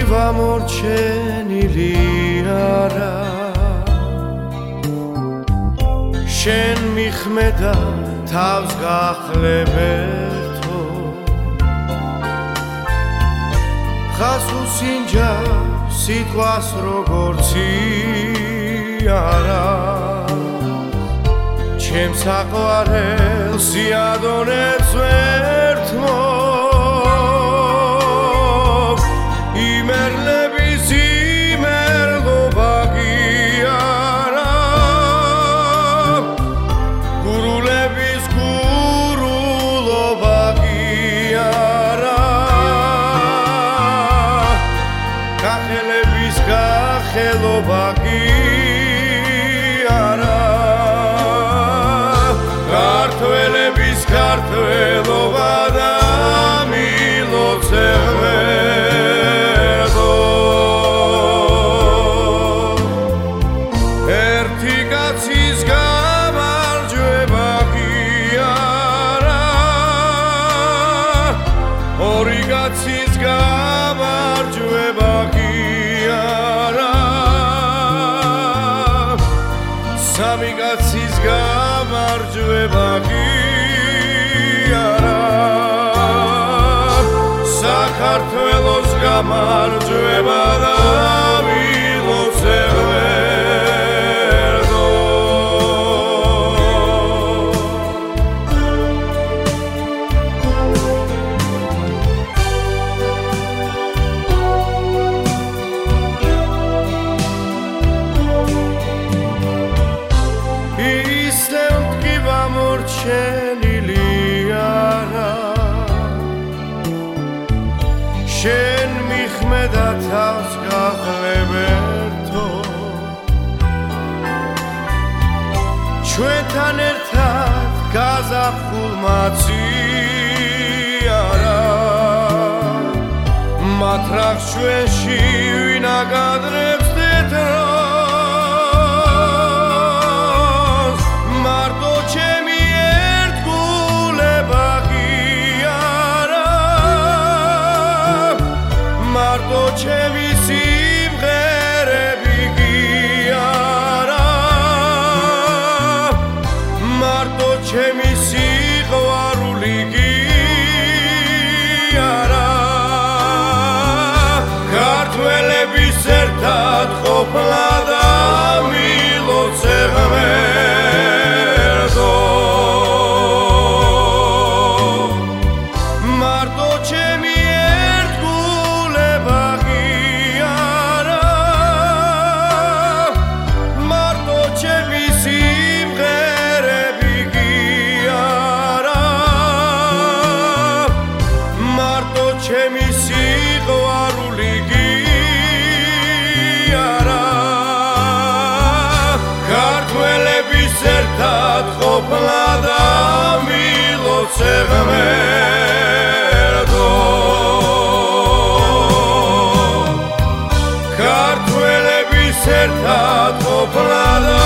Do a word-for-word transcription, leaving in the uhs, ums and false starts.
გამორჩენილი არა შენ მიხმედა თავს გახლებერთო ხას უსინჯა სიტყვას როგორც არა ჩემს აყვარელს სიადონებს ვერთმო ხელობა კი არა ქართველების ქართველობა და მილოცევერდო ერთი კაცის გამარჯვება კი არა ორი კაცის გამარჯვება კი სამი კაცის გამარჯვება კი არა საქართველოს გამარჯვება და მილოცევერდო გამორჩენილი არა შენ მიხმედა თავს გახლებერთო ჩვენთან ერთად გაზაფხულმაცი არა მათ რახს ჩვენში ვინ აკადრებს თეთროს მარტო ჩემი მარტო ჩემი სიმღერები კი არა მარტო ჩემი სიყვარული კი არა ქართველების ერთად ყოფნა და მილოცევერდო მარტო ჩემი ჩემი სიყვარული კი არა ქართველების ერთად ყოფნა და მილოცევერდო ქართველების ერთად ყოფნა და